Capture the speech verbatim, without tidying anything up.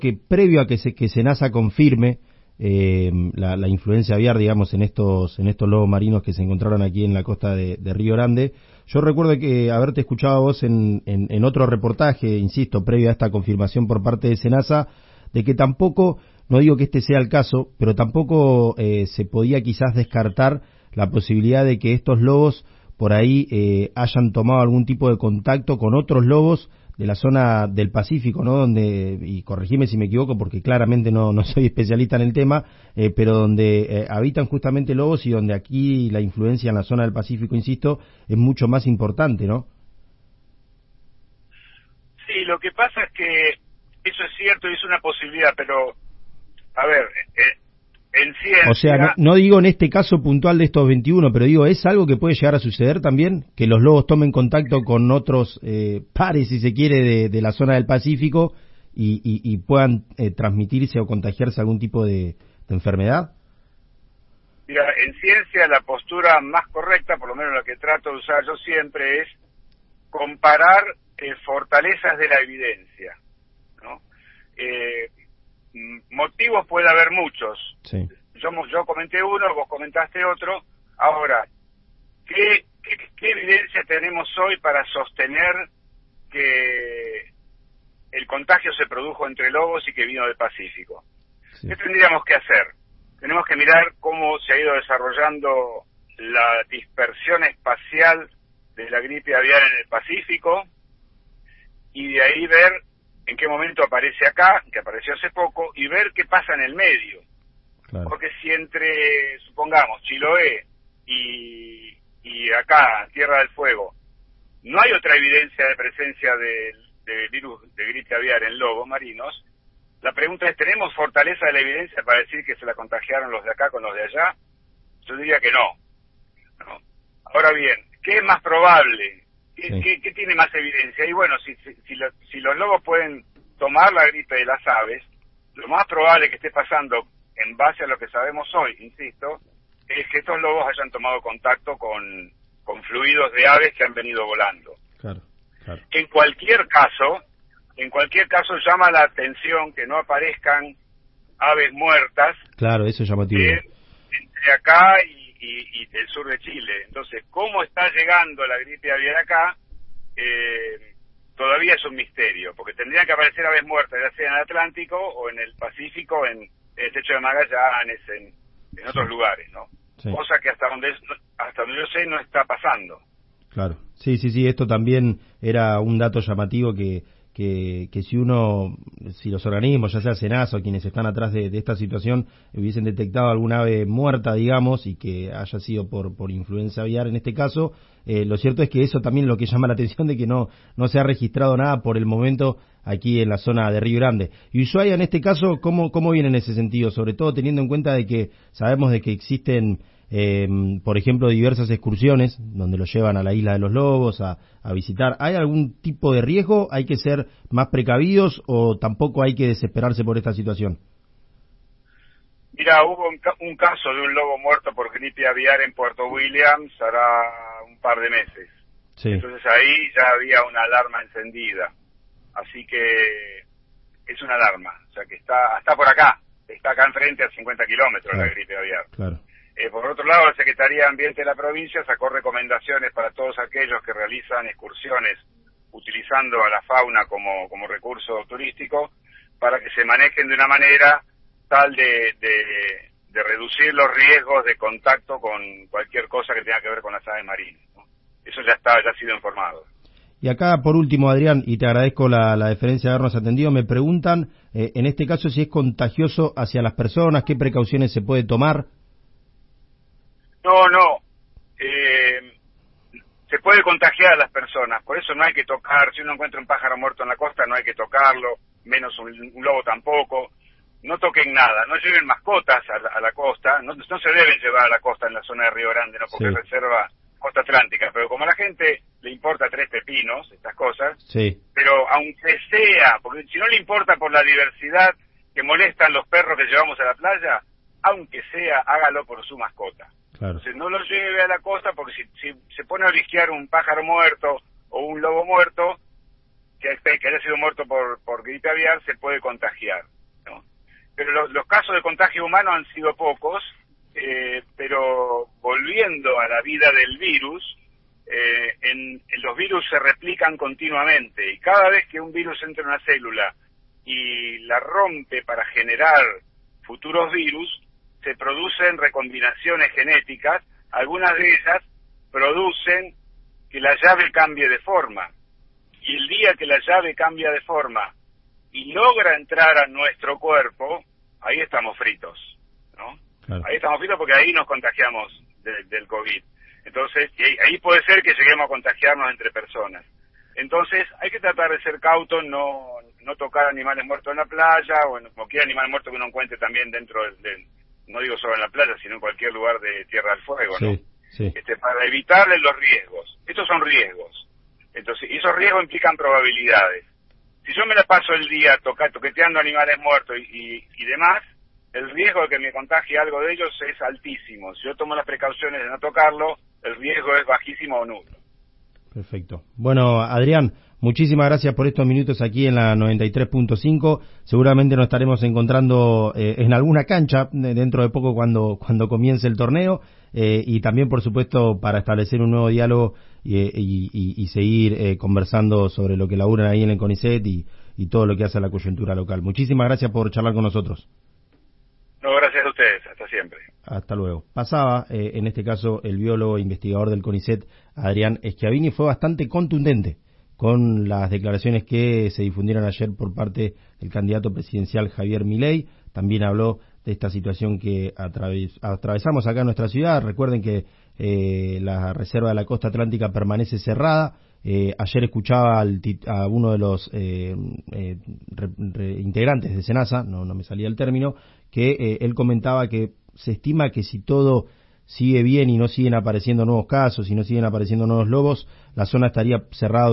que previo a que, se, que SENASA confirme eh, la, la influencia aviar, digamos, en estos en estos lobos marinos que se encontraron aquí en la costa de, de Río Grande, yo recuerdo que haberte escuchado a vos en, en, en otro reportaje, insisto, previo a esta confirmación por parte de SENASA, de que tampoco, no digo que este sea el caso, pero tampoco eh, se podía quizás descartar la posibilidad de que estos lobos por ahí eh, hayan tomado algún tipo de contacto con otros lobos de la zona del Pacífico, ¿no? Donde, y corregime si me equivoco porque claramente no, no soy especialista en el tema, eh, pero donde eh, habitan justamente lobos y donde aquí la influencia en la zona del Pacífico, insisto, es mucho más importante, ¿no? Sí, lo que pasa es que eso es cierto y es una posibilidad, pero, a ver, eh, en ciencia... O sea, no, no digo en este caso puntual de estos veintiuno, pero digo, ¿es algo que puede llegar a suceder también? Que los lobos tomen contacto con otros eh, pares, si se quiere, de, de la zona del Pacífico y, y, y puedan eh, transmitirse o contagiarse algún tipo de, de enfermedad. Mira, en ciencia la postura más correcta, por lo menos la que trato de usar yo siempre, es comparar eh, fortalezas de la evidencia, ¿no? Eh, motivos puede haber muchos. Sí. Yo, yo comenté uno, vos comentaste otro. Ahora, ¿qué, qué, qué evidencia tenemos hoy para sostener que el contagio se produjo entre lobos y que vino del Pacífico? Sí. ¿Qué tendríamos que hacer? Tenemos que mirar cómo se ha ido desarrollando la dispersión espacial de la gripe aviar en el Pacífico y de ahí ver en qué momento aparece acá, que apareció hace poco, y ver qué pasa en el medio. Claro. Porque si entre, supongamos, Chiloé y, y acá, Tierra del Fuego, no hay otra evidencia de presencia de, de virus de gripe aviar en lobos marinos, la pregunta es, ¿tenemos fortaleza de la evidencia para decir que se la contagiaron los de acá con los de allá? Yo diría que no. ¿no? Ahora bien, ¿qué es más probable? ¿Qué, sí. ¿qué, qué tiene más evidencia? Y bueno, si, si, si, lo, si los lobos pueden tomar la gripe de las aves, lo más probable que esté pasando, en base a lo que sabemos hoy, insisto, es que estos lobos hayan tomado contacto con, con fluidos de aves que han venido volando. Claro, claro. En cualquier caso, en cualquier caso llama la atención que no aparezcan aves muertas. Claro, eso es llamativo. Eh, entre acá y Y, y del sur de Chile. Entonces, ¿cómo está llegando la gripe aviar acá? Eh, todavía es un misterio, porque tendrían que aparecer aves muertas, ya sea en el Atlántico o en el Pacífico, en, en el Estrecho de Magallanes, en, en otros sí. lugares, ¿no? Sí. Cosa que hasta donde hasta donde yo sé no está pasando. Claro, sí, sí, sí, esto también era un dato llamativo que que, que si uno, si los organismos, ya sea SENASA o quienes están atrás de, de esta situación, hubiesen detectado alguna ave muerta, digamos, y que haya sido por, por influenza aviar en este caso, eh, lo cierto es que eso también es lo que llama la atención de que no, no se ha registrado nada por el momento aquí en la zona de Río Grande. Y Ushuaia, en este caso, ¿cómo, cómo viene en ese sentido? Sobre todo teniendo en cuenta de que sabemos de que existen Eh, por ejemplo, diversas excursiones donde los llevan a la Isla de los Lobos a, a visitar. ¿Hay algún tipo de riesgo? ¿Hay que ser más precavidos o tampoco hay que desesperarse por esta situación? Mira, hubo un, ca un caso de un lobo muerto por gripe aviar en Puerto Williams hará un par de meses. Sí. Entonces ahí ya había una alarma encendida. Así que es una alarma. O sea que está, está por acá. Está acá enfrente a cincuenta kilómetros claro. la gripe aviar. Claro. Eh, por otro lado, la Secretaría de Ambiente de la provincia sacó recomendaciones para todos aquellos que realizan excursiones utilizando a la fauna como, como recurso turístico para que se manejen de una manera tal de, de, de reducir los riesgos de contacto con cualquier cosa que tenga que ver con las aves marinas, ¿no? Eso ya está, ya ha sido informado. Y acá, por último, Adrián, y te agradezco la, la deferencia de habernos atendido, me preguntan, eh, en este caso, si es contagioso hacia las personas, qué precauciones se puede tomar. No, no. Eh, se puede contagiar a las personas, por eso no hay que tocar. Si uno encuentra un pájaro muerto en la costa, no hay que tocarlo, menos un, un lobo tampoco. No toquen nada, no lleven mascotas a la, a la costa, no, no se deben llevar a la costa en la zona de Río Grande, no porque sí. es reserva costa atlántica, pero como a la gente le importa tres pepinos, estas cosas, sí. pero aunque sea, porque si no le importa por la diversidad que molestan los perros que llevamos a la playa, aunque sea, hágalo por su mascota. Claro. Entonces no lo lleve a la costa porque si, si se pone a olisquear un pájaro muerto o un lobo muerto, que, que haya sido muerto por, por gripe aviar se puede contagiar, ¿no? Pero lo, los casos de contagio humano han sido pocos, eh, pero volviendo a la vida del virus, eh, en, en los virus se replican continuamente, y cada vez que un virus entra en una célula y la rompe para generar futuros virus, se producen recombinaciones genéticas, algunas de ellas producen que la llave cambie de forma, y el día que la llave cambia de forma y logra entrar a nuestro cuerpo, ahí estamos fritos, ¿no? Claro. Ahí estamos fritos porque ahí nos contagiamos de, del COVID. Entonces, y ahí, ahí puede ser que lleguemos a contagiarnos entre personas. Entonces, hay que tratar de ser cautos, no no tocar animales muertos en la playa, o en cualquier animal muerto que uno encuentre también dentro del, del, no digo solo en la playa, sino en cualquier lugar de Tierra del Fuego, ¿no? Sí, sí. Este, para evitarle los riesgos. Estos son riesgos. Entonces, y esos riesgos implican probabilidades. Si yo me la paso el día toca, toqueteando animales muertos y, y, y demás, el riesgo de que me contagie algo de ellos es altísimo. Si yo tomo las precauciones de no tocarlo, el riesgo es bajísimo o nulo. Perfecto. Bueno, Adrián, muchísimas gracias por estos minutos aquí en la noventa y tres punto cinco. Seguramente nos estaremos encontrando eh, en alguna cancha dentro de poco cuando cuando comience el torneo, eh, y también, por supuesto, para establecer un nuevo diálogo y, y, y, y seguir eh, conversando sobre lo que laburan ahí en el CONICET y, y todo lo que hace a la coyuntura local. Muchísimas gracias por charlar con nosotros. No, gracias a ustedes. Hasta siempre. Hasta luego. Pasaba, eh, en este caso, el biólogo e investigador del CONICET, Adrián Schiavini, fue bastante contundente con las declaraciones que se difundieron ayer por parte del candidato presidencial Javier Milei. También habló de esta situación que atraves, atravesamos acá en nuestra ciudad. Recuerden que eh, la reserva de la costa atlántica permanece cerrada. Eh, ayer escuchaba al, a uno de los eh, eh, re, re, integrantes de SENASA, no, no me salía el término, que eh, él comentaba que se estima que si todo sigue bien y no siguen apareciendo nuevos casos y no siguen apareciendo nuevos lobos, la zona estaría cerrada